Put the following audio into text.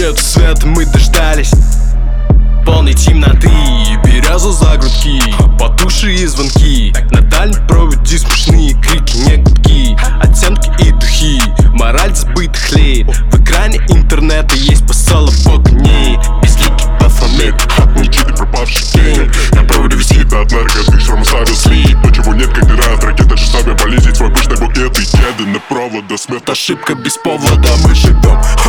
Нет света, мы дождались полной темноты, березу за грудки, потуши звонки. На дальнем проводе смешные крики, не гудки, оттенки и духи, мораль забытых лей. В экране интернета есть посыл об огне, безликий Бафомет, не читай пропавший день. На проводе висит от нарко, ты все равно ставил слив. Почему нет, как дырят ракеты, же ставя болезнь свой пышный букет и кеды на провода смет. Ошибка без повода, мы живем